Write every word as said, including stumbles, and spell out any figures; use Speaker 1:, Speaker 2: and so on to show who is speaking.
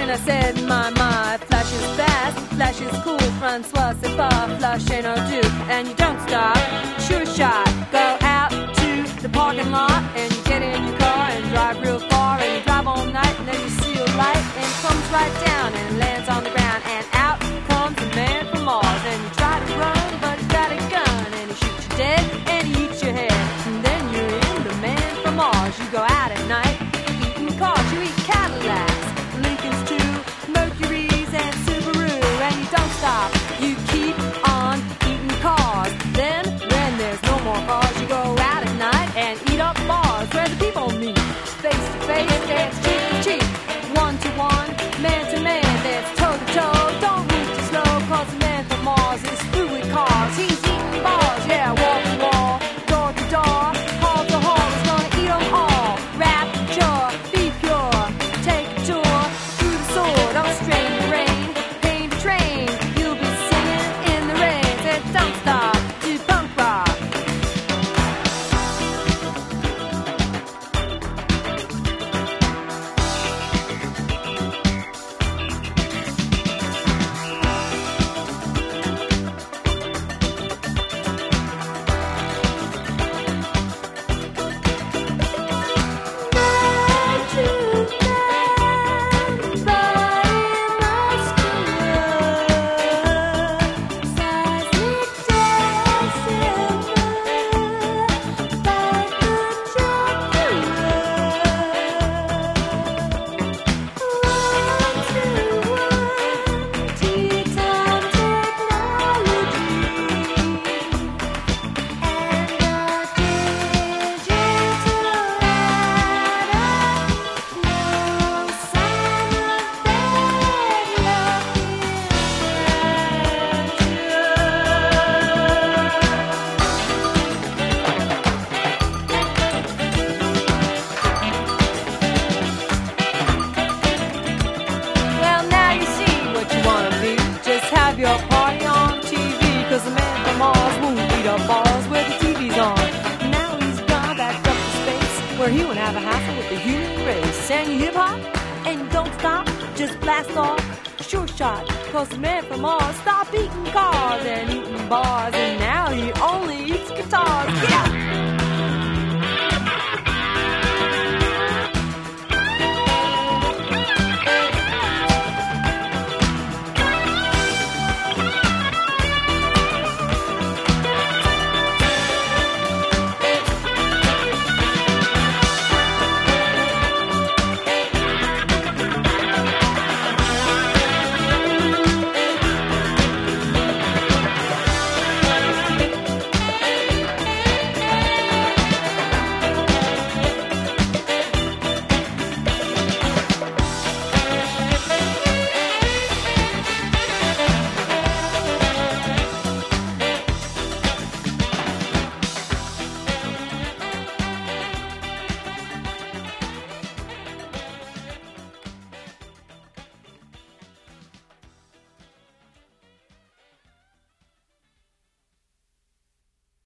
Speaker 1: And I said, my, my, flash is fast, flash is cool, Francois, c'est pas, flash ain't no do. And you don't stop, sure shot, go out to the parking lot, and you get in your car and drive real far, and you drive all night, and then you see a light, and it comes right down and lands on the ground, and out comes a man from Mars, and you try to run, but he's got a gun, and he shoots you dead, and he eats your head, and then you're in the man from Mars. You go out at night, eating cars, you eat Cadillacs, Lincolns too, Mercuries and Subaru, and you don't stop, you keep on eating cars. Then, when there's no more cars, you go out at night and eat up bars where the people meet, face to face, dance cheek to cheek, one to one, man to man, dance toe to toe. Don't move too slow, cause the man from Mars is through with cars. He's eating bars, yeah, wall to wall, door to door, hall to hall. He's gonna eat them all. Rapture, be pure, take a tour through the sword. Don't strain the rain, paint a train. You'll be singing in the rain. Said don't stop, do punk rock. Your party on T V, cause the man from Mars won't eat up bars where the T V's on. Now he's gone back up to space, where he won't have a hassle with the human race. And you hip hop, and you don't stop, just blast off, sure shot, cause the man from Mars stopped eating cars and eating bars, and now he only eats guitars. Get up!